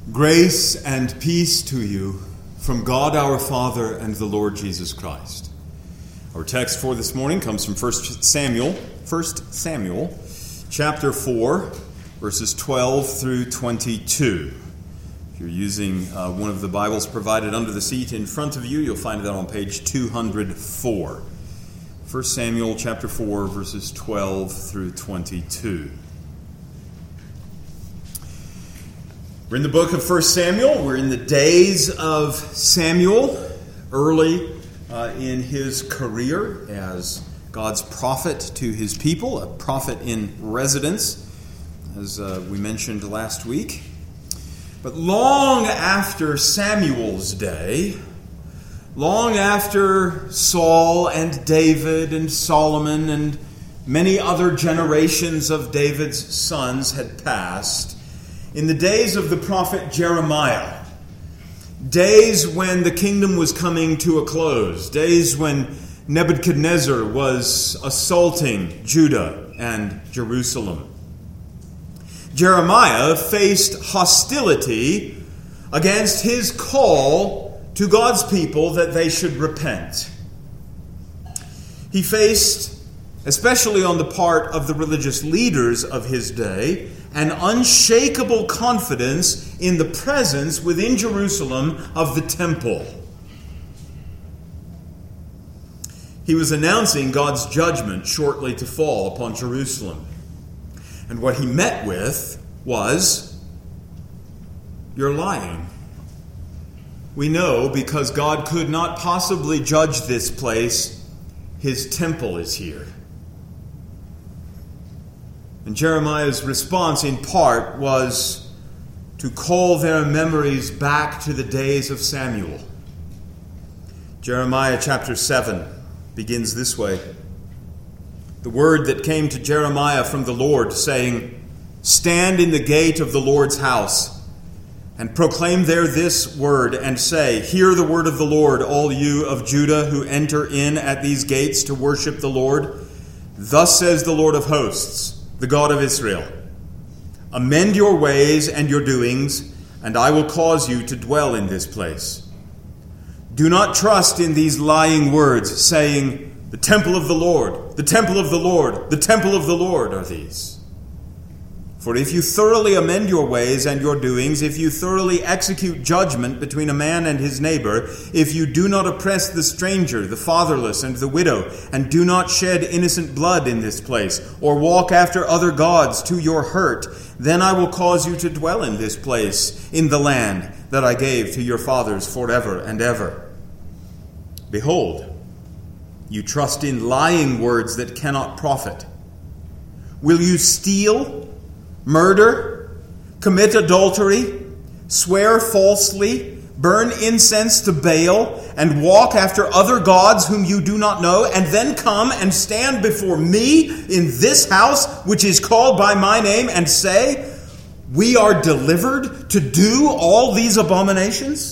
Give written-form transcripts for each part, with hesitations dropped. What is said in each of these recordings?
Grace and peace to you from God our Father and the Lord Jesus Christ. Our text for this morning comes from 1 Samuel chapter 4, verses 12 through 22. If you're using one of the Bibles provided under the seat in front of you, you'll find that on page 204. 1 Samuel chapter 4, verses 12 through 22. We're in the book of 1 Samuel. We're in the days of Samuel, early in his career as God's prophet to his people, a prophet in residence, as we mentioned last week. But long after Samuel's day, long after Saul and David and Solomon and many other generations of David's sons had passed, in the days of the prophet Jeremiah, days when the kingdom was coming to a close, days when Nebuchadnezzar was assaulting Judah and Jerusalem, Jeremiah faced hostility against his call to God's people that they should repent. He faced, especially on the part of the religious leaders of his day, an unshakable confidence in the presence within Jerusalem of the temple. He was announcing God's judgment shortly to fall upon Jerusalem. And what he met with was, "You're lying. We know because God could not possibly judge this place. His temple is here." And Jeremiah's response, in part, was to call their memories back to the days of Samuel. Jeremiah chapter 7 begins this way. The word that came to Jeremiah from the Lord, saying, "Stand in the gate of the Lord's house, and proclaim there this word, and say, Hear the word of the Lord, all you of Judah who enter in at these gates to worship the Lord. Thus says the Lord of hosts, the God of Israel, amend your ways and your doings, and I will cause you to dwell in this place. Do not trust in these lying words, saying, the temple of the Lord, the temple of the Lord, the temple of the Lord are these. For if you thoroughly amend your ways and your doings, if you thoroughly execute judgment between a man and his neighbor, if you do not oppress the stranger, the fatherless, and the widow, and do not shed innocent blood in this place, or walk after other gods to your hurt, then I will cause you to dwell in this place, in the land that I gave to your fathers forever and ever. Behold, you trust in lying words that cannot profit. Will you steal, murder, commit adultery, swear falsely, burn incense to Baal, and walk after other gods whom you do not know, and then come and stand before me in this house which is called by my name, and say, we are delivered to do all these abominations?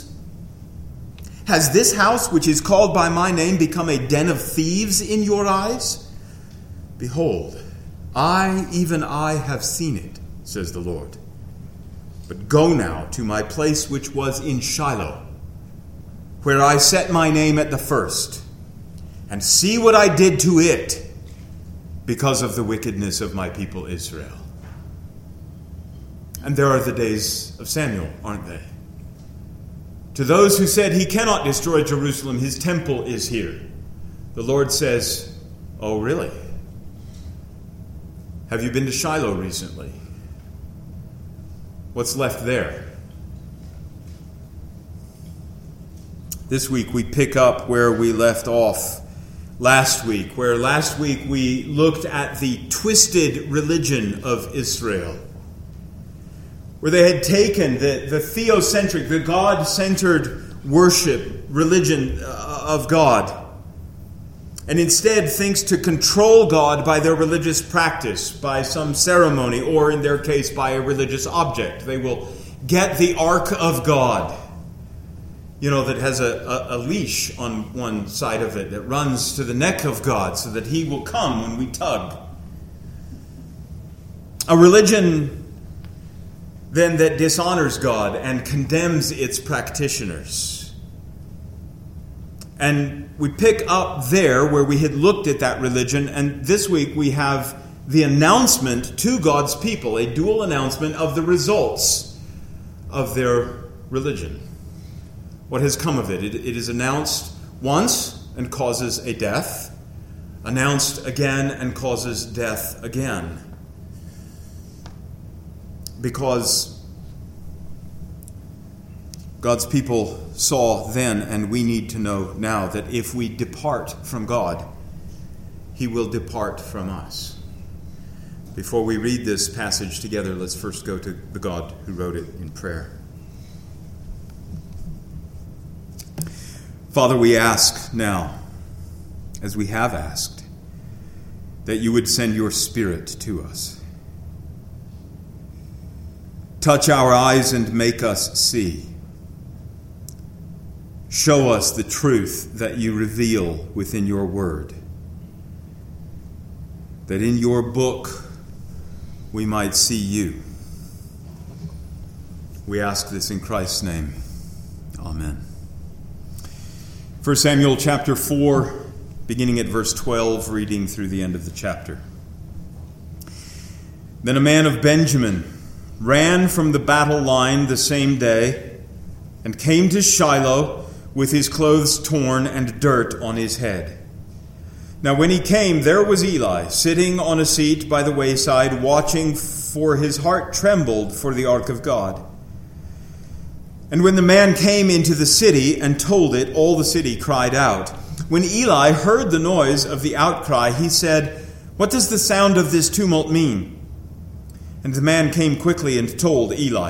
Has this house which is called by my name become a den of thieves in your eyes? Behold, even I have seen it, says the Lord. But go now to my place which was in Shiloh, where I set my name at the first, and see what I did to it because of the wickedness of my people Israel. And there are the days of Samuel, aren't they? To those who said he cannot destroy Jerusalem, his temple is here. The Lord says, oh, really? Have you been to Shiloh recently? What's left there? This week we pick up where we left off last week, where last week we looked at the twisted religion of Israel, where they had taken the theocentric, the God-centered worship, religion of God, and instead thinks to control God by their religious practice, by some ceremony, or in their case, by a religious object. They will get the Ark of God, that has a leash on one side of it that runs to the neck of God so that he will come when we tug. A religion then that dishonors God and condemns its practitioners. And we pick up there where we had looked at that religion, and this week we have the announcement to God's people, a dual announcement of the results of their religion. What has come of it? It is announced once and causes a death, announced again and causes death again. Because God's people saw then, and we need to know now, that if we depart from God, He will depart from us. Before we read this passage together, let's first go to the God who wrote it in prayer. Father, we ask now, as we have asked, that you would send your Spirit to us. Touch our eyes and make us see. Show us the truth that you reveal within your word, that in your book we might see you. We ask this in Christ's name. Amen. 1 Samuel chapter 4, beginning at verse 12, reading through the end of the chapter. Then a man of Benjamin ran from the battle line the same day and came to Shiloh with his clothes torn and dirt on his head. Now when he came, there was Eli sitting on a seat by the wayside, watching, for his heart trembled for the ark of God. And when the man came into the city and told it, all the city cried out. When Eli heard the noise of the outcry, he said, "What does the sound of this tumult mean?" And the man came quickly and told Eli.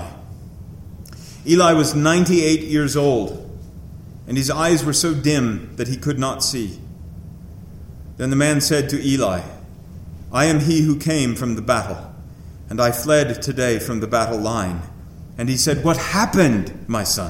Eli was 98 years old, and his eyes were so dim that he could not see. Then the man said to Eli, "I am he who came from the battle, and I fled today from the battle line." And he said, "What happened, my son?"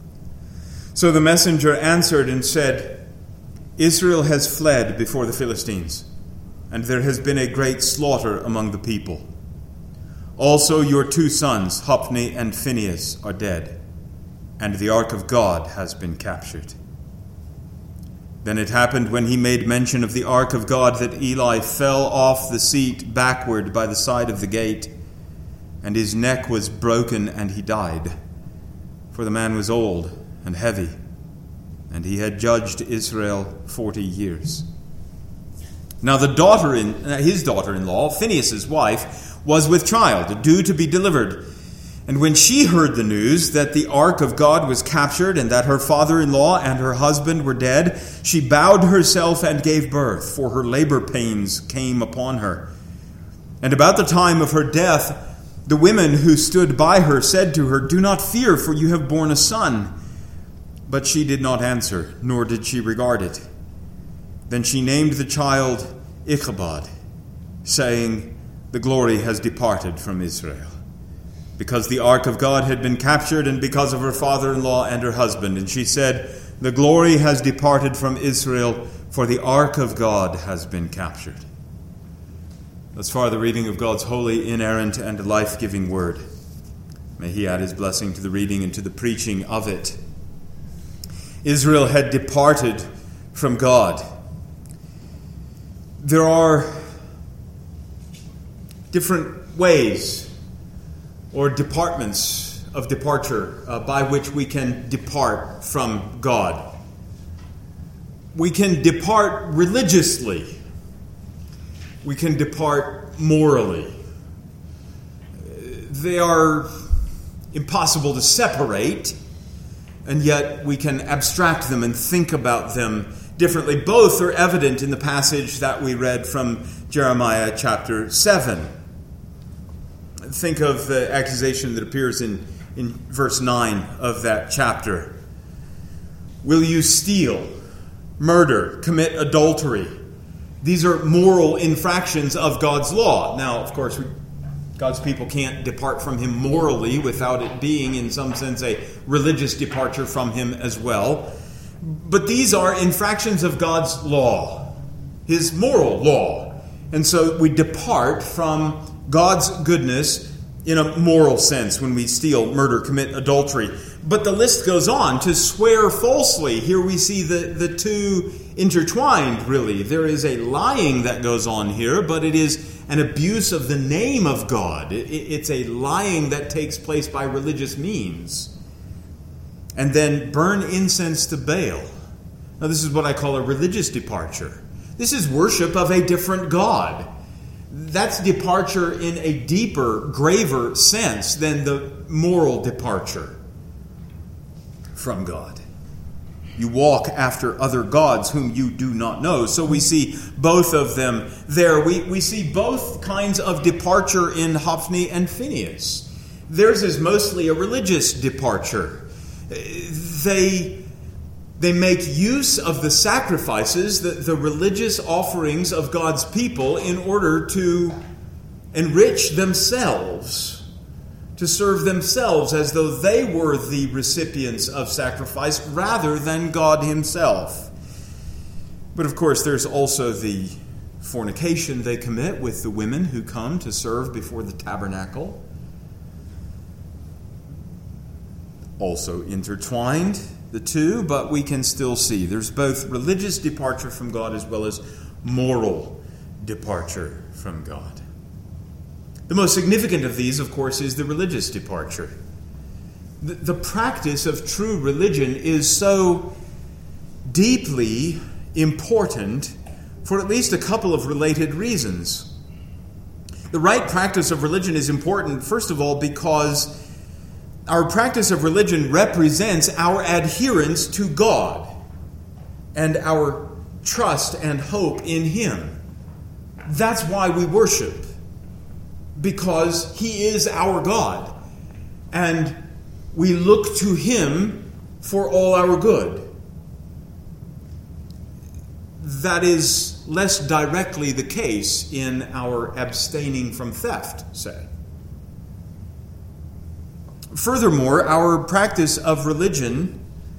So the messenger answered and said, "Israel has fled before the Philistines, and there has been a great slaughter among the people. Also your 2 sons, Hophni and Phinehas, are dead, and the ark of God has been captured." Then it happened when he made mention of the ark of God that Eli fell off the seat backward by the side of the gate, and his neck was broken, and he died. For the man was old and heavy, and he had judged Israel 40 years. Now his daughter-in-law, Phinehas' wife, was with child, due to be delivered. And when she heard the news that the ark of God was captured and that her father-in-law and her husband were dead, she bowed herself and gave birth, for her labor pains came upon her. And about the time of her death, the women who stood by her said to her, "Do not fear, for you have borne a son." But she did not answer, nor did she regard it. Then she named the child Ichabod, saying, "The glory has departed from Israel," because the ark of God had been captured, and because of her father-in-law and her husband. And she said, "The glory has departed from Israel, for the ark of God has been captured." Thus far, the reading of God's holy, inerrant, and life-giving word. May He add His blessing to the reading and to the preaching of it. Israel had departed from God. There are different ways or departments of departure by which we can depart from God. We can depart religiously. We can depart morally. They are impossible to separate, and yet we can abstract them and think about them differently. Both are evident in the passage that we read from Jeremiah chapter 7. Think of the accusation that appears in verse 9 of that chapter. Will you steal, murder, commit adultery? These are moral infractions of God's law. Now, of course, God's people can't depart from Him morally without it being, in some sense, a religious departure from Him as well. But these are infractions of God's law, His moral law. And so we depart from God's goodness in a moral sense when we steal, murder, commit adultery. But the list goes on. To swear falsely, here we see the two intertwined, really. There is a lying that goes on here, but it is an abuse of the name of God. It's a lying that takes place by religious means. And then burn incense to Baal. Now, this is what I call a religious departure. This is worship of a different God. That's departure in a deeper, graver sense than the moral departure from God. You walk after other gods whom you do not know. So we see both of them there. We see both kinds of departure in Hophni and Phinehas. Theirs is mostly a religious departure. They make use of the sacrifices, the religious offerings of God's people in order to enrich themselves, to serve themselves as though they were the recipients of sacrifice rather than God himself. But of course, there's also the fornication they commit with the women who come to serve before the tabernacle. Also intertwined, the two, but we can still see there's both religious departure from God as well as moral departure from God. The most significant of these, of course, is the religious departure. The practice of true religion is so deeply important for at least a couple of related reasons. The right practice of religion is important, first of all, because our practice of religion represents our adherence to God and our trust and hope in him. That's why we worship, because he is our God, and we look to him for all our good. That is less directly the case in our abstaining from theft, say. Furthermore, our practice of religion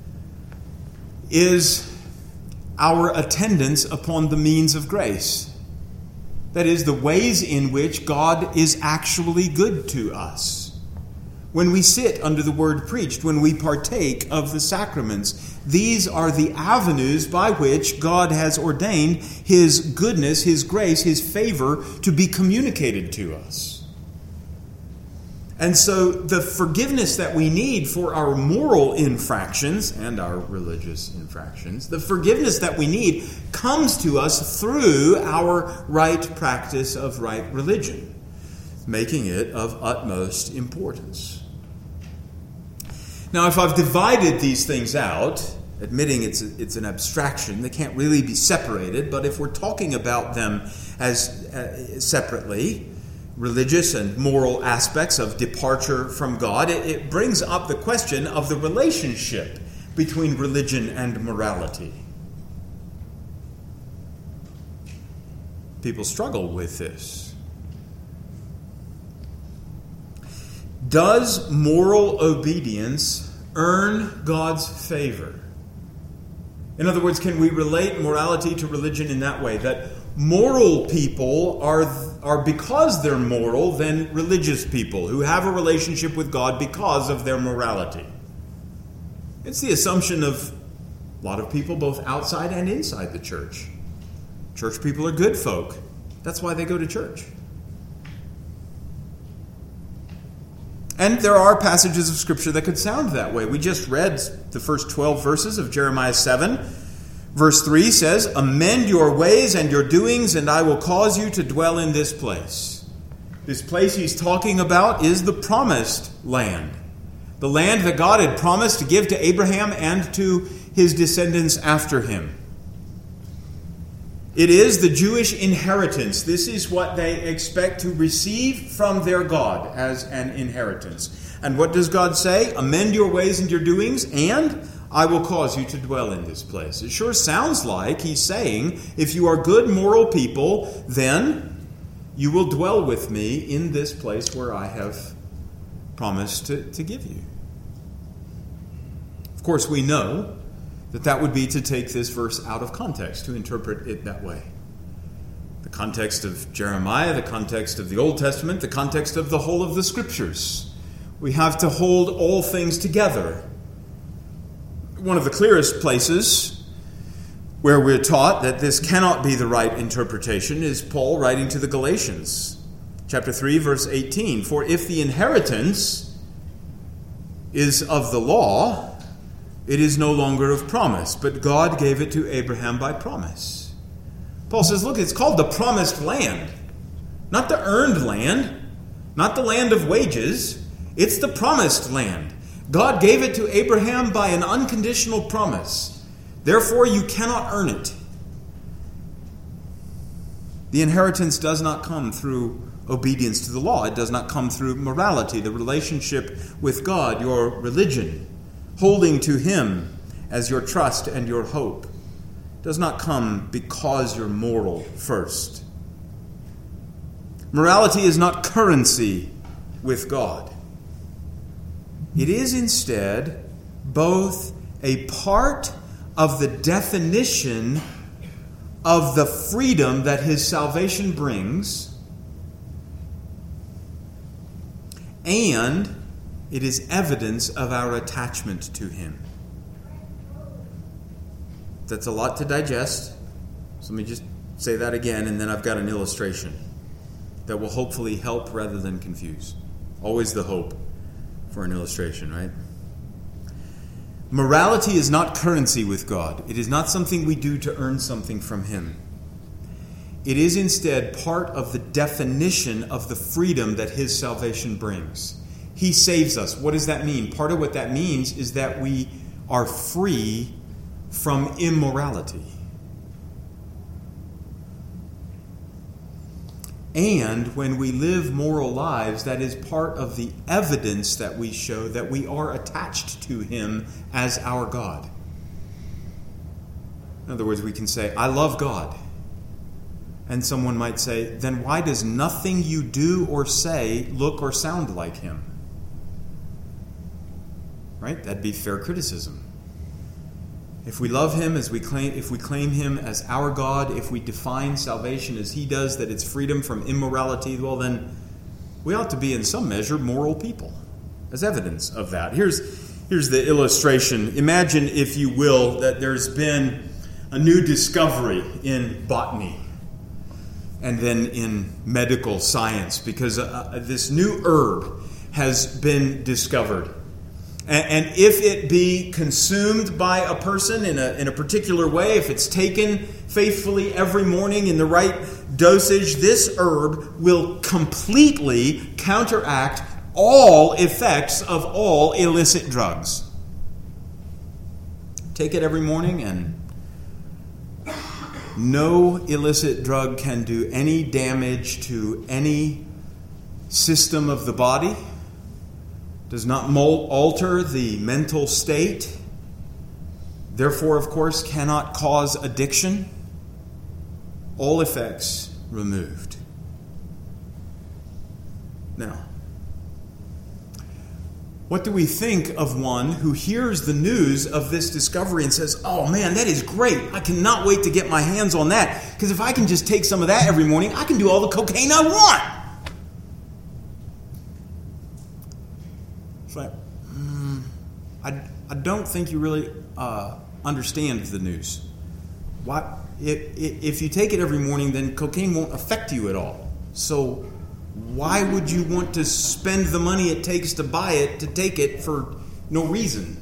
is our attendance upon the means of grace. That is, the ways in which God is actually good to us. When we sit under the word preached, when we partake of the sacraments, these are the avenues by which God has ordained his goodness, his grace, his favor to be communicated to us. And so the forgiveness that we need for our moral infractions and our religious infractions, the forgiveness that we need comes to us through our right practice of right religion, making it of utmost importance. Now, if I've divided these things out, admitting it's an abstraction, they can't really be separated, but if we're talking about them as separately, religious and moral aspects of departure from God, it brings up the question of the relationship between religion and morality. People struggle with this. Does moral obedience earn God's favor? In other words, can we relate morality to religion in that way? That moral people are because they're moral, then religious people who have a relationship with God because of their morality. It's the assumption of a lot of people both outside and inside the church. Church people are good folk. That's why they go to church. And there are passages of Scripture that could sound that way. We just read the first 12 verses of Jeremiah 7. Verse 3 says, "Amend your ways and your doings, and I will cause you to dwell in this place." This place he's talking about is the promised land. The land that God had promised to give to Abraham and to his descendants after him. It is the Jewish inheritance. This is what they expect to receive from their God as an inheritance. And what does God say? Amend your ways and your doings, and I will cause you to dwell in this place. It sure sounds like he's saying, if you are good moral people, then you will dwell with me in this place where I have promised to give you. Of course, we know that would be to take this verse out of context, to interpret it that way. The context of Jeremiah, the context of the Old Testament, the context of the whole of the Scriptures. We have to hold all things together. One of the clearest places where we're taught that this cannot be the right interpretation is Paul writing to the Galatians, chapter 3, verse 18. For if the inheritance is of the law, it is no longer of promise, but God gave it to Abraham by promise. Paul says, look, it's called the promised land, not the earned land, not the land of wages. It's the promised land. God gave it to Abraham by an unconditional promise. Therefore, you cannot earn it. The inheritance does not come through obedience to the law. It does not come through morality, the relationship with God, your religion, holding to Him as your trust and your hope. It does not come because you're moral first. Morality is not currency with God. It is instead both a part of the definition of the freedom that His salvation brings, and it is evidence of our attachment to Him. That's a lot to digest. So let me just say that again, and then I've got an illustration that will hopefully help rather than confuse. Always the hope for an illustration, right? Morality is not currency with God. It is not something we do to earn something from Him. It is instead part of the definition of the freedom that His salvation brings. He saves us. What does that mean? Part of what that means is that we are free from immorality. And when we live moral lives, that is part of the evidence that we show that we are attached to Him as our God. In other words, we can say, I love God. And someone might say, then why does nothing you do or say look or sound like Him? Right? That'd be fair criticism. If we love Him if we claim Him as our God, if we define salvation as He does, that it's freedom from immorality, well then we ought to be in some measure moral people as evidence of that. Here's the illustration. Imagine, if you will, that there's been a new discovery in botany and then in medical science because this new herb has been discovered. And if it be consumed by a person in a particular way, if it's taken faithfully every morning in the right dosage, this herb will completely counteract all effects of all illicit drugs. Take it every morning and no illicit drug can do any damage to any system of the body. Does not alter the mental state, therefore, of course, cannot cause addiction. All effects removed. Now, what do we think of one who hears the news of this discovery and says, oh man, that is great. I cannot wait to get my hands on that, because if I can just take some of that every morning, I can do all the cocaine I want. Like, I don't think you really understand the news. Why, if you take it every morning, then cocaine won't affect you at all. So why would you want to spend the money it takes to buy it to take it for no reason?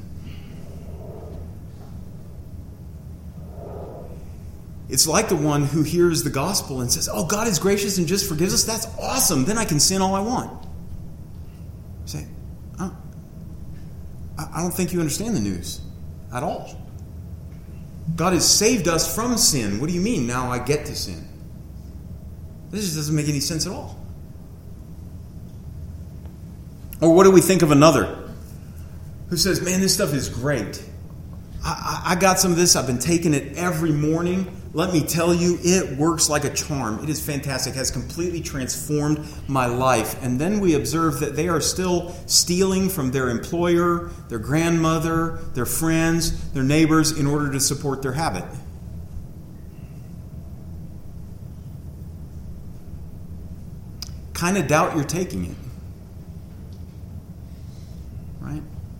It's like the one who hears the gospel and says, oh, God is gracious and just forgives us. That's awesome. Then I can sin all I want. You say, I don't think you understand the news at all. God has saved us from sin. What do you mean, now I get to sin? This just doesn't make any sense at all. Or what do we think of another who says, man, this stuff is great. I got some of this. I've been taking it every morning. Let me tell you, it works like a charm. It is fantastic. It has completely transformed my life. And then we observe that they are still stealing from their employer, their grandmother, their friends, their neighbors in order to support their habit. kind of doubt you're taking it. Right?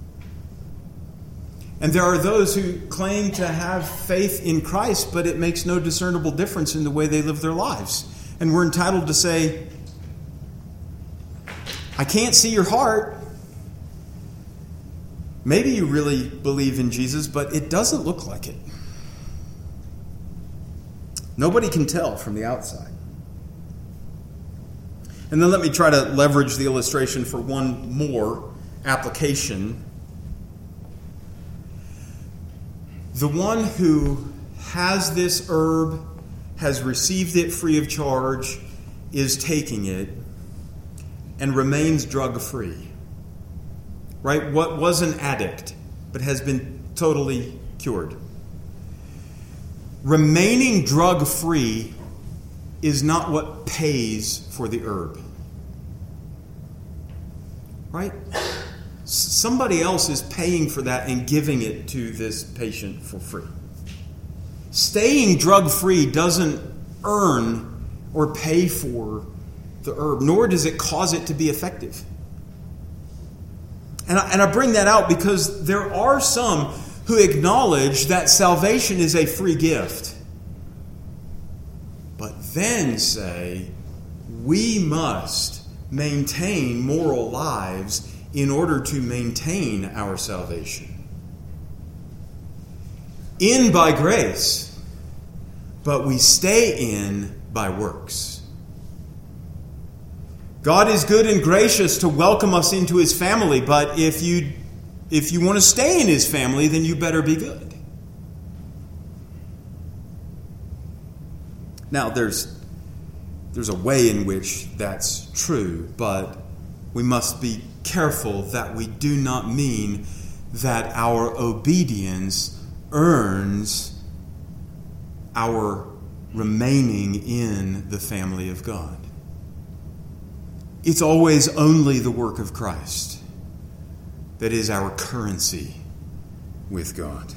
And there are those who claim to have faith in Christ, but it makes no discernible difference in the way they live their lives. And we're entitled to say, I can't see your heart. Maybe you really believe in Jesus, but it doesn't look like it. Nobody can tell from the outside. And then let me try to leverage the illustration for one more application. The one who has this herb, has received it free of charge, is taking it, and remains drug-free. Right? What was an addict, but has been totally cured. Remaining drug-free is not what pays for the herb. Right? Somebody else is paying for that and giving it to this patient for free. Staying drug-free doesn't earn or pay for the herb, nor does it cause it to be effective. And I bring that out because there are some who acknowledge that salvation is a free gift, but then say, we must maintain moral lives in order to maintain our salvation. In by grace, but we stay in by works. God is good and gracious to welcome us into His family, but if you want to stay in His family, then you better be good. Now, there's a way in which that's true, but we must be careful that we do not mean that our obedience earns our remaining in the family of God. It's always only the work of Christ that is our currency with God.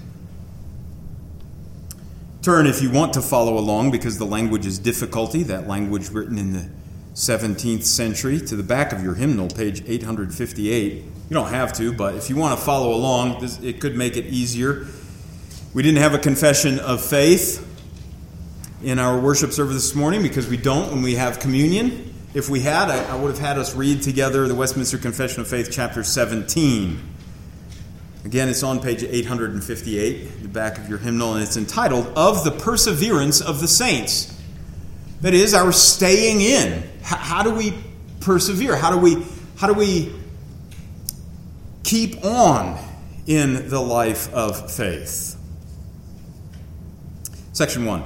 Turn, if you want to follow along, because the language is difficulty, that language written in the 17th century, to the back of your hymnal, page 858. You don't have to, but if you want to follow along, it could make it easier. We didn't have a confession of faith in our worship service this morning because we don't when we have communion. If we had, I would have had us read together the Westminster Confession of Faith, chapter 17. Again, it's on page 858, the back of your hymnal, and it's entitled, Of the Perseverance of the Saints. That is, our staying in. How do we persevere? How do we keep on in the life of faith? Section 1.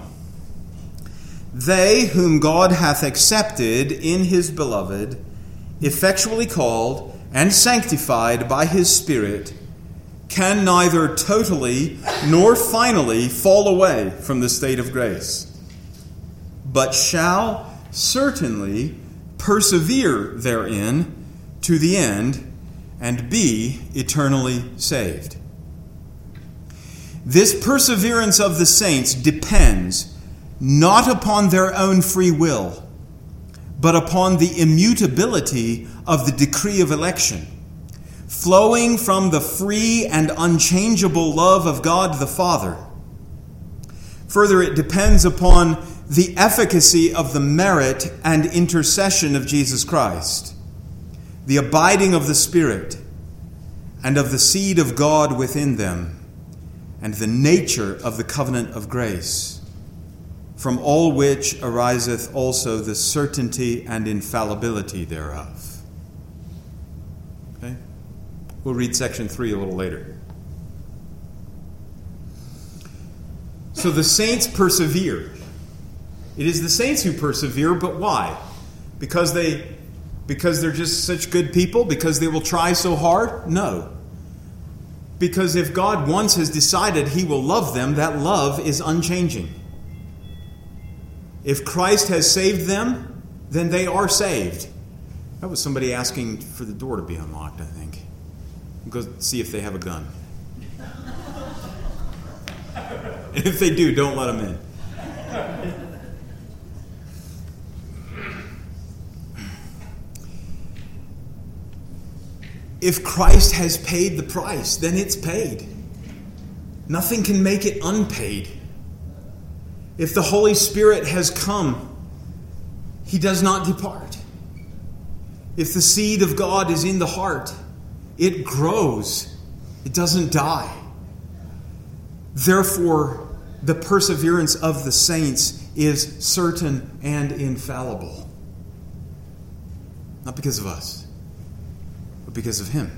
They whom God hath accepted in His beloved, effectually called and sanctified by His Spirit, can neither totally nor finally fall away from the state of grace, but shall certainly persevere therein to the end and be eternally saved. This perseverance of the saints depends not upon their own free will, but upon the immutability of the decree of election, flowing from the free and unchangeable love of God the Father. Further, it depends upon the efficacy of the merit and intercession of Jesus Christ, the abiding of the Spirit, and of the seed of God within them, and the nature of the covenant of grace, from all which ariseth also the certainty and infallibility thereof. Okay? We'll read section 3 a little later. So the saints persevere. It is the saints who persevere, but why? Because they're just such good people? Because they will try so hard? No. Because if God once has decided He will love them, that love is unchanging. If Christ has saved them, then they are saved. That was somebody asking for the door to be unlocked, I think. We'll go see if they have a gun. And if they do, don't let them in. if Christ has paid the price, then it's paid. Nothing can make it unpaid. If the Holy Spirit has come, he does not depart. If the seed of God is in the heart, it grows. It doesn't die. Therefore, the perseverance of the saints is certain and infallible. Not because of us, but because of him.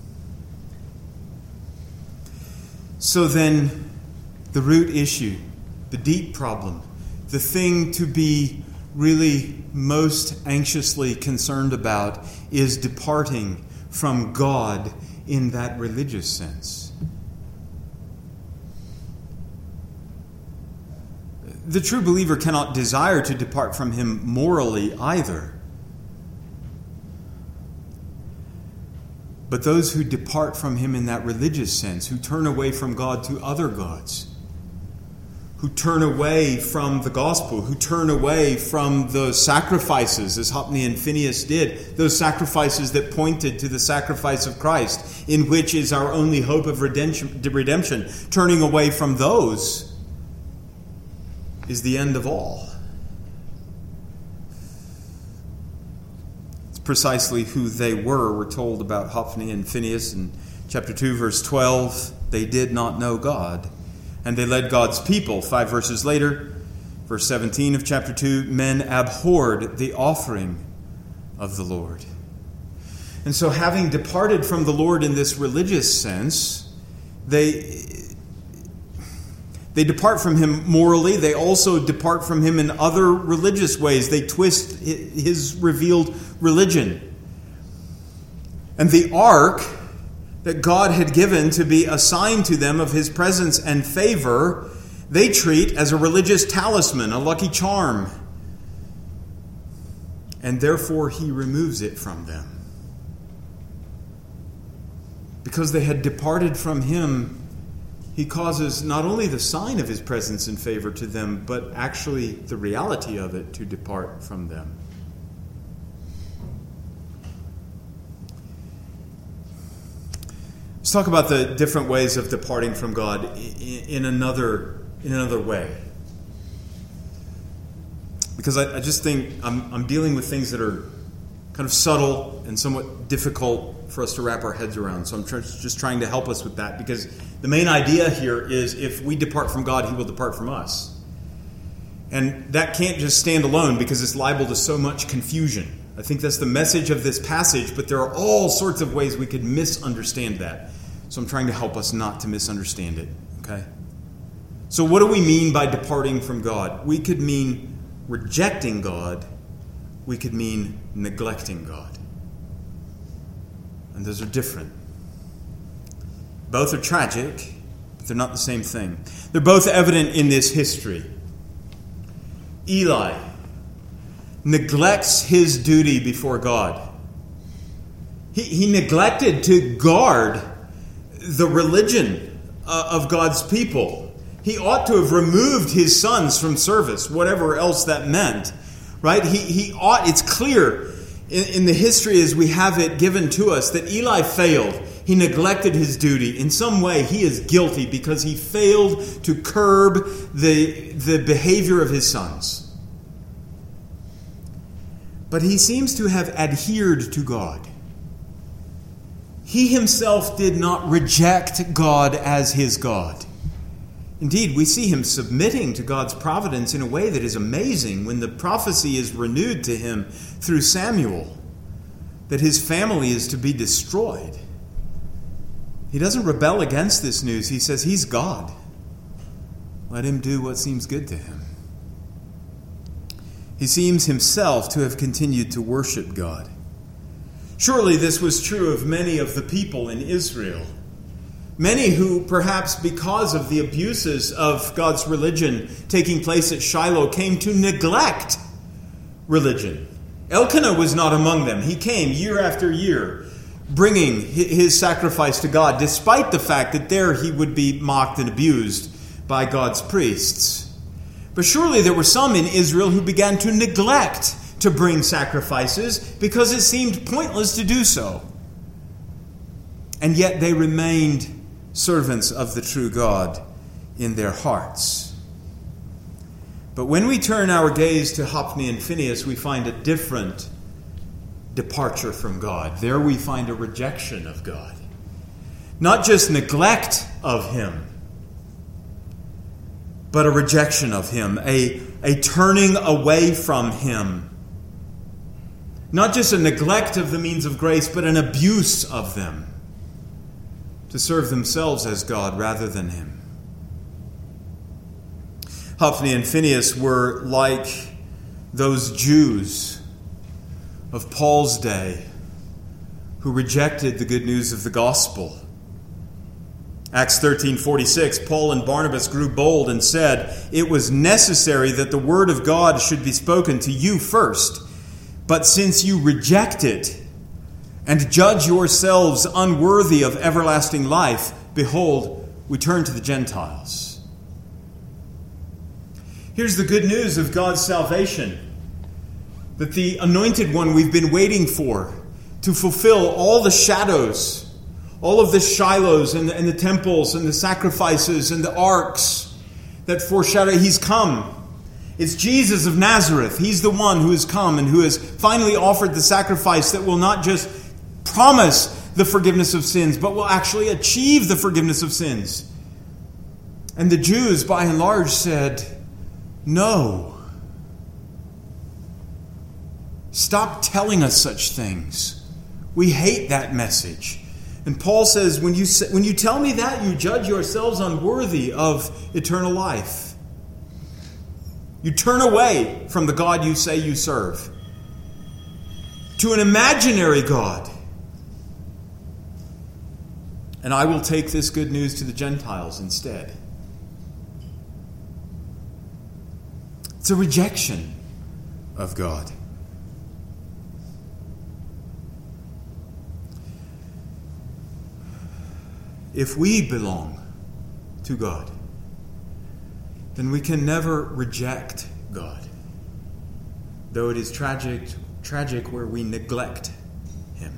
So then, the root issue, the deep problem, the thing to be really most anxiously concerned about is departing from God in that religious sense. The true believer cannot desire to depart from him morally either. But those who depart from him in that religious sense, who turn away from God to other gods, who turn away from the gospel, who turn away from the sacrifices, as Hophni and Phinehas did, those sacrifices that pointed to the sacrifice of Christ, in which is our only hope of redemption. Turning away from those is the end of all. It's precisely who they were. We're told about Hophni and Phinehas in chapter 2, verse 12. They did not know God, and they led God's people. 5 verses later, verse 17 of chapter 2, men abhorred the offering of the Lord. And so having departed from the Lord in this religious sense, they depart from him morally. They also depart from him in other religious ways. They twist his revealed religion. And the ark that God had given to be a sign to them of his presence and favor, they treat as a religious talisman, a lucky charm. And therefore he removes it from them. Because they had departed from him, he causes not only the sign of his presence and favor to them, but actually the reality of it to depart from them. Let's talk about the different ways of departing from God in another way. Because I just think I'm dealing with things that are kind of subtle and somewhat difficult for us to wrap our heads around. So I'm just trying to help us with that, because the main idea here is if we depart from God, he will depart from us. And that can't just stand alone, because it's liable to so much confusion. I think that's the message of this passage, but there are all sorts of ways we could misunderstand that. So I'm trying to help us not to misunderstand it. Okay? So what do we mean by departing from God? We could mean rejecting God. We could mean neglecting God. And those are different. Both are tragic, but they're not the same thing. They're both evident in this history. Eli neglects his duty before God. He neglected to guard the religion of God's people. He ought to have removed his sons from service, whatever else that meant. Right? He ought, it's clear in the history as we have it given to us that Eli failed. He neglected his duty. In some way, he is guilty because he failed to curb the behavior of his sons. But he seems to have adhered to God. He himself did not reject God as his God. Indeed, we see him submitting to God's providence in a way that is amazing when the prophecy is renewed to him through Samuel that his family is to be destroyed. He doesn't rebel against this news. He says he's God. Let him do what seems good to him. He seems himself to have continued to worship God. Surely this was true of many of the people in Israel. Many who, perhaps because of the abuses of God's religion taking place at Shiloh, came to neglect religion. Elkanah was not among them. He came year after year, bringing his sacrifice to God, despite the fact that there he would be mocked and abused by God's priests. But surely there were some in Israel who began to neglect to bring sacrifices because it seemed pointless to do so. and yet they remained servants of the true God in their hearts. But when we turn our gaze to Hophni and Phinehas, we find a different departure from God. There we find a rejection of God. Not just neglect of Him, but a rejection of Him, a turning away from Him. Not just a neglect of the means of grace, but an abuse of them to serve themselves as God rather than Him. Hophni and Phinehas were like those Jews of Paul's day who rejected the good news of the gospel. Acts 13:46, Paul and Barnabas grew bold and said, "It was necessary that the word of God should be spoken to you first. But since you reject it and judge yourselves unworthy of everlasting life, behold, we turn to the Gentiles." Here's the good news of God's salvation, that the anointed one we've been waiting for to fulfill all the shadows, all of the Shilohs and the temples and the sacrifices and the arks that foreshadow, He's come. It's Jesus of Nazareth. He's the one who has come and who has finally offered the sacrifice that will not just promise the forgiveness of sins, but will actually achieve the forgiveness of sins. And the Jews, by and large, said, "No. Stop telling us such things. We hate that message." And Paul says, when you tell me that, you judge yourselves unworthy of eternal life. You turn away from the God you say you serve to an imaginary God. And I will take this good news to the Gentiles instead. It's a rejection of God. If we belong to God, then we can never reject God, though it is tragic where we neglect Him.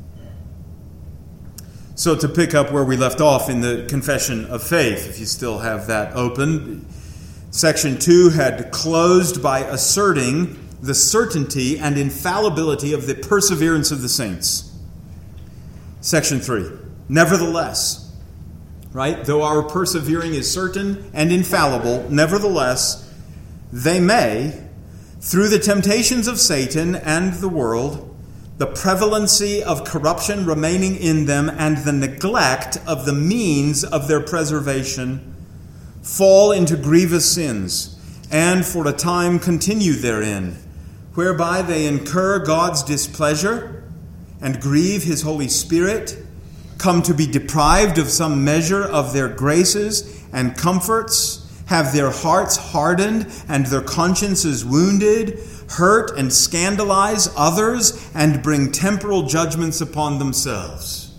So to pick up where we left off in the Confession of Faith, if you still have that open, Section 2 had closed by asserting the certainty and infallibility of the perseverance of the saints. Section 3, nevertheless, right? Though our persevering is certain and infallible, nevertheless, they may, through the temptations of Satan and the world, the prevalency of corruption remaining in them, and the neglect of the means of their preservation, fall into grievous sins, and for a time continue therein, whereby they incur God's displeasure and grieve His Holy Spirit, come to be deprived of some measure of their graces and comforts, have their hearts hardened and their consciences wounded, hurt and scandalize others, and bring temporal judgments upon themselves.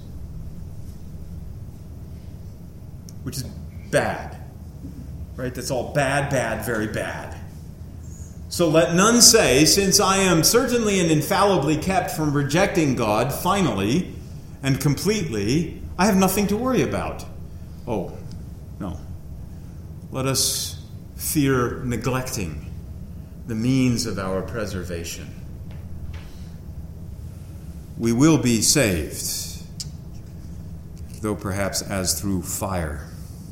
Which is bad. Right? That's all bad, very bad. So let none say, since I am certainly and infallibly kept from rejecting God, finally and completely, I have nothing to worry about. Oh, no. Let us fear neglecting the means of our preservation. We will be saved, though perhaps as through fire.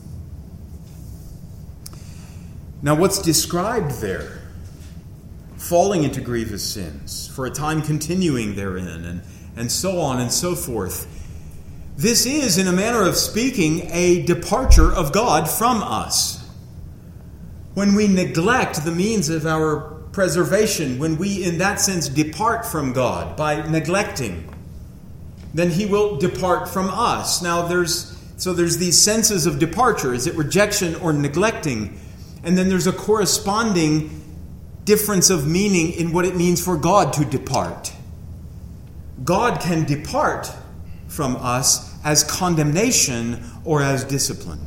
Now, what's described there? Falling into grievous sins, for a time continuing therein, and so on and so forth. This is, in a manner of speaking, a departure of God from us. When we neglect the means of our preservation, when we, in that sense, depart from God by neglecting, then He will depart from us. Now, there's these senses of departure. Is it rejection or neglecting? And then there's a corresponding difference of meaning in what it means for God to depart. God can depart from us as condemnation or as discipline.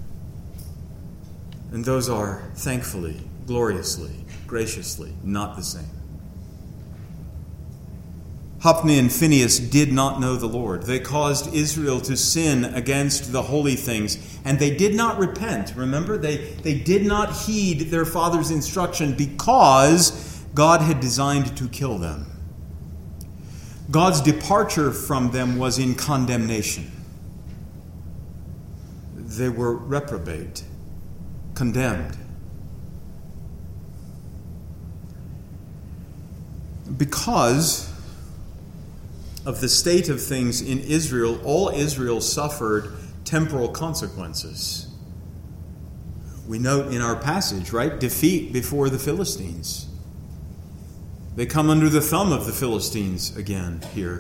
And those are, thankfully, gloriously, graciously, not the same. Hophni and Phinehas did not know the Lord. They caused Israel to sin against the holy things, and they did not repent. Remember, they did not heed their father's instruction because God had designed to kill them. God's departure from them was in condemnation. They were reprobate, condemned. Because of the state of things in Israel, all Israel suffered temporal consequences. We note in our passage, right? Defeat before the Philistines. They come under the thumb of the Philistines again here.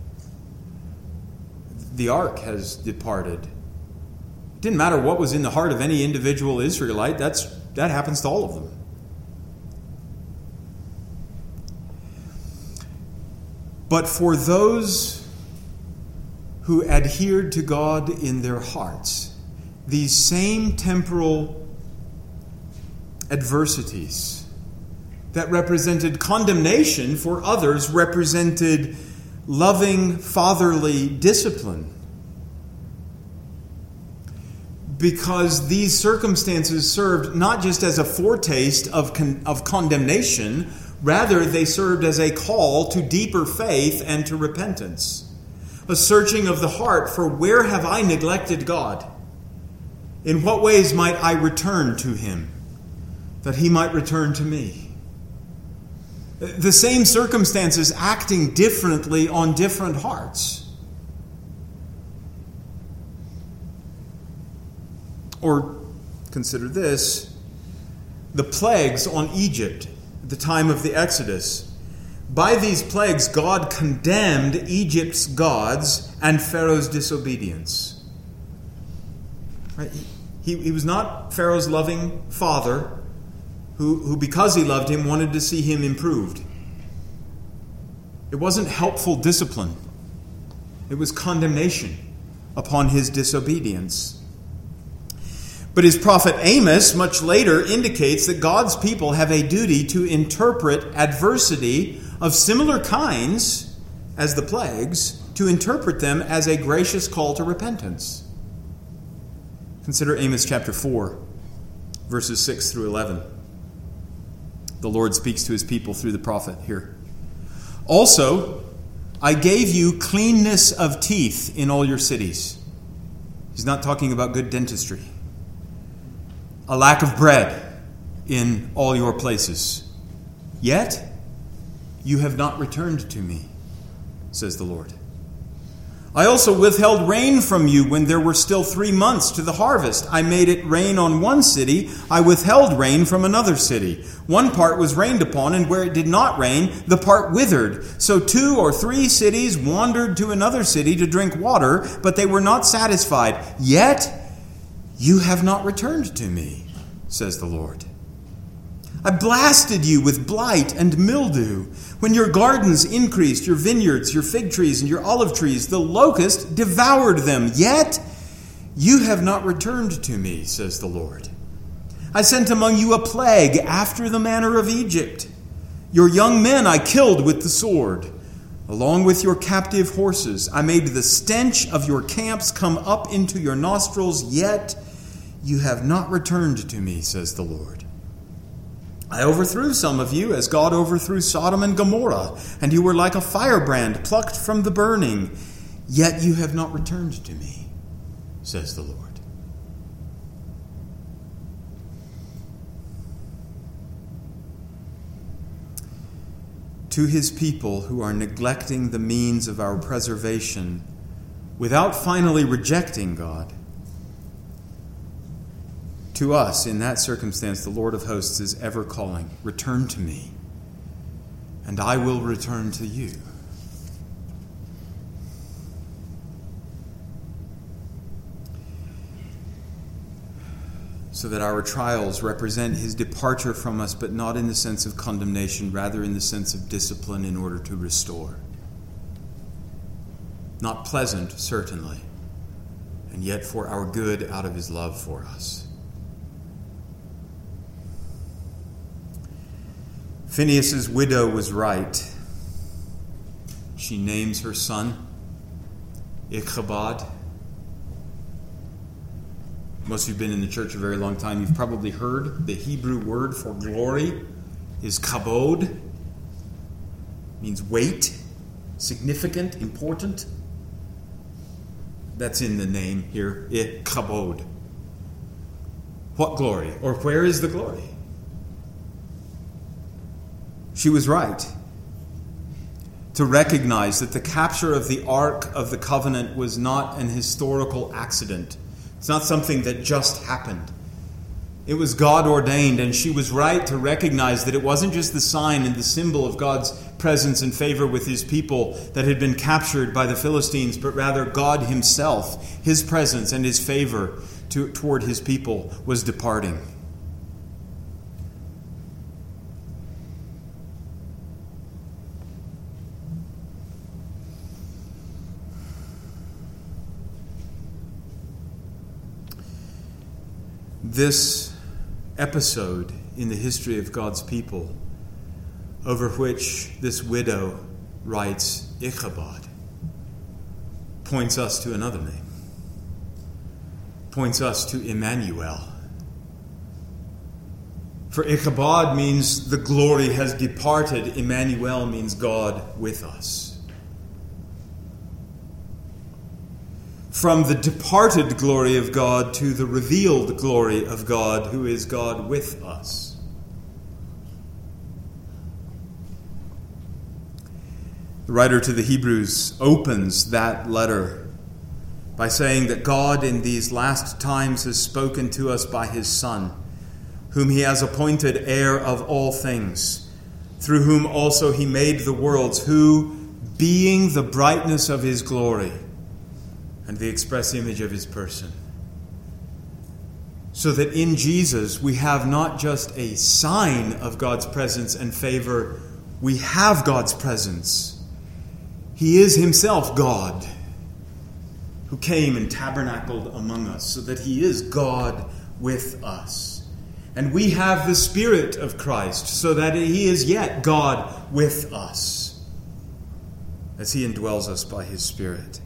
The ark has departed. It didn't matter what was in the heart of any individual Israelite. That happens to all of them. But for those who adhered to God in their hearts, these same temporal adversities that represented condemnation for others represented loving fatherly discipline. Because these circumstances served not just as a foretaste of condemnation, rather, they served as a call to deeper faith and to repentance. A searching of the heart for where have I neglected God? In what ways might I return to Him, that He might return to me? The same circumstances acting differently on different hearts. Or consider this, the plagues on Egypt at the time of the Exodus. By these plagues, God condemned Egypt's gods and Pharaoh's disobedience. Right? He was not Pharaoh's loving father who, because he loved him, wanted to see him improved. It wasn't helpful discipline. It was condemnation upon his disobedience. But his prophet Amos, much later, indicates that God's people have a duty to interpret adversity of similar kinds as the plagues, to interpret them as a gracious call to repentance. Consider Amos chapter 4, verses 6 through 11. The Lord speaks to his people through the prophet here. Also, I gave you cleanness of teeth in all your cities. He's not talking about good dentistry. A lack of bread in all your places. Yet you have not returned to me, says the Lord. I also withheld rain from you when there were still 3 months to the harvest. I made it rain on one city. I withheld rain from another city. One part was rained upon, and where it did not rain, the part withered. So 2 or 3 cities wandered to another city to drink water, but they were not satisfied. Yet you have not returned to me, says the Lord. I blasted you with blight and mildew. When your gardens increased, your vineyards, your fig trees, and your olive trees, the locust devoured them. Yet you have not returned to me, says the Lord. I sent among you a plague after the manner of Egypt. Your young men I killed with the sword. Along with your captive horses, I made the stench of your camps come up into your nostrils, yet you have not returned to me, says the Lord. I overthrew some of you as God overthrew Sodom and Gomorrah, and you were like a firebrand plucked from the burning, yet you have not returned to me, says the Lord. To his people who are neglecting the means of our preservation without finally rejecting God, to us, in that circumstance, the Lord of hosts is ever calling, return to me, and I will return to you. So that our trials represent his departure from us, but not in the sense of condemnation, rather in the sense of discipline in order to restore. Not pleasant, certainly, and yet for our good out of his love for us. Phinehas' widow was right. she names her son Ichabod. Most of you have been in the church a very long time. You've probably heard the Hebrew word for glory is kabod. It means weight, significant, important. That's in the name here, Ichabod. What glory? Or where is the glory? She was right to recognize that the capture of the Ark of the Covenant was not an historical accident. It's not something that just happened. It was God ordained, and she was right to recognize that it wasn't just the sign and the symbol of God's presence and favor with his people that had been captured by the Philistines, but rather God himself, his presence and his favor toward his people was departing. This episode in the history of God's people, over which this widow writes Ichabod, points us to another name, points us to Emmanuel. For Ichabod means the glory has departed. Emmanuel means God with us. From the departed glory of God to the revealed glory of God, who is God with us. The writer to the Hebrews opens that letter by saying that God in these last times has spoken to us by his Son, whom he has appointed heir of all things, through whom also he made the worlds, who, being the brightness of his glory, and the express image of his person. So that in Jesus we have not just a sign of God's presence and favor, we have God's presence. He is himself God, who came and tabernacled among us, so that he is God with us. And we have the Spirit of Christ, so that he is yet God with us, as he indwells us by his Spirit.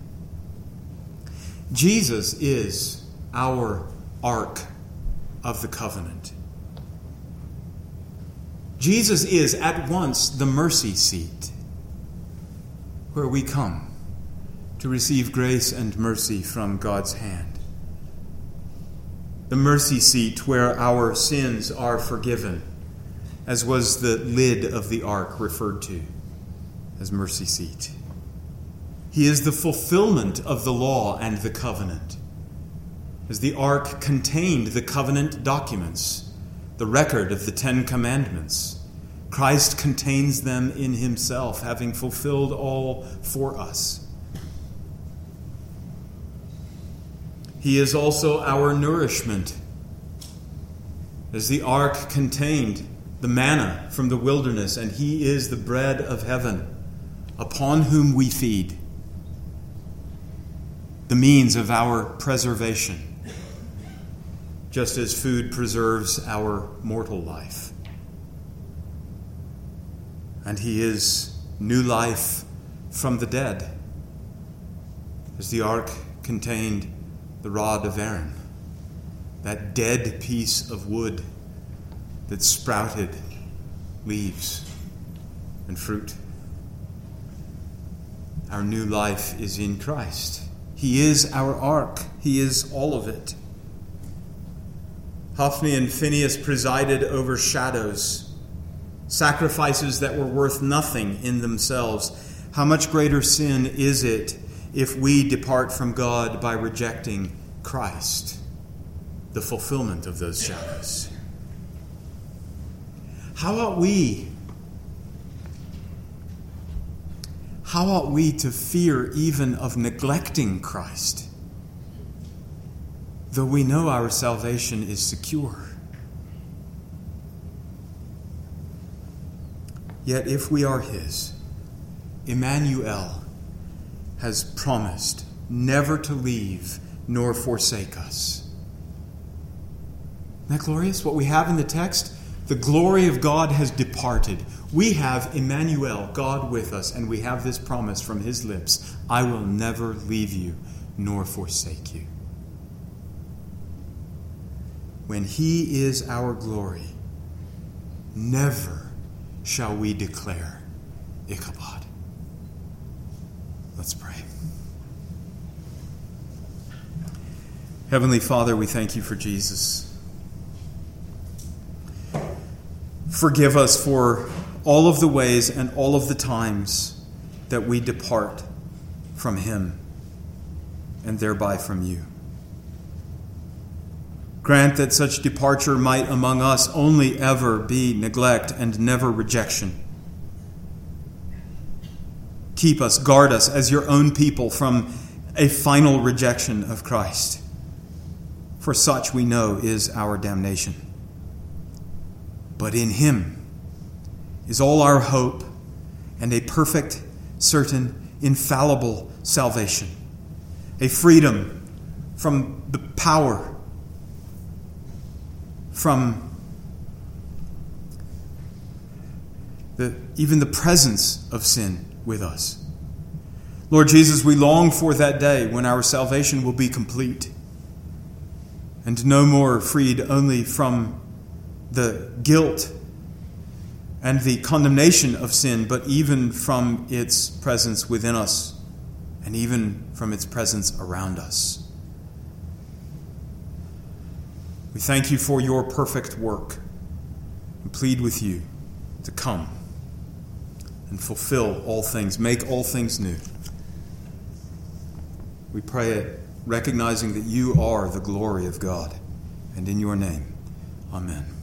Jesus is our Ark of the Covenant. Jesus is at once the mercy seat, where we come to receive grace and mercy from God's hand. The mercy seat where our sins are forgiven, as was the lid of the ark referred to as mercy seat. He is the fulfillment of the law and the covenant. As the ark contained the covenant documents, the record of the 10 Commandments, Christ contains them in himself, having fulfilled all for us. He is also our nourishment. As the ark contained the manna from the wilderness, and he is the bread of heaven, upon whom we feed, the means of our preservation, just as food preserves our mortal life. And he is new life from the dead, as the ark contained the rod of Aaron, that dead piece of wood that sprouted leaves and fruit. Our new life is in Christ. He is our ark. He is all of it. Hophni and Phinehas presided over shadows, sacrifices that were worth nothing in themselves. How much greater sin is it if we depart from God by rejecting Christ, the fulfillment of those shadows? How ought we to fear even of neglecting Christ, though we know our salvation is secure? Yet if we are his, Emmanuel has promised never to leave nor forsake us. Isn't that glorious? What we have in the text, The glory of God has departed. We have Emmanuel, God with us, and we have this promise from his lips, I will never leave you nor forsake you. When he is our glory, never shall we declare Ichabod. Let's pray. Heavenly Father, we thank you for Jesus. Forgive us for all of the ways and all of the times that we depart from him and thereby from you. Grant that such departure might among us only ever be neglect and never rejection. Keep us, guard us as your own people from a final rejection of Christ. For such we know is our damnation. But in him is all our hope and a perfect, certain, infallible salvation. A freedom from the power, from even the presence of sin with us. Lord Jesus, we long for that day when our salvation will be complete and no more freed only from the guilt and the condemnation of sin, but even from its presence within us and even from its presence around us. We thank you for your perfect work and plead with you to come and fulfill all things, make all things new. We pray it, recognizing that you are the glory of God, and in your name, amen.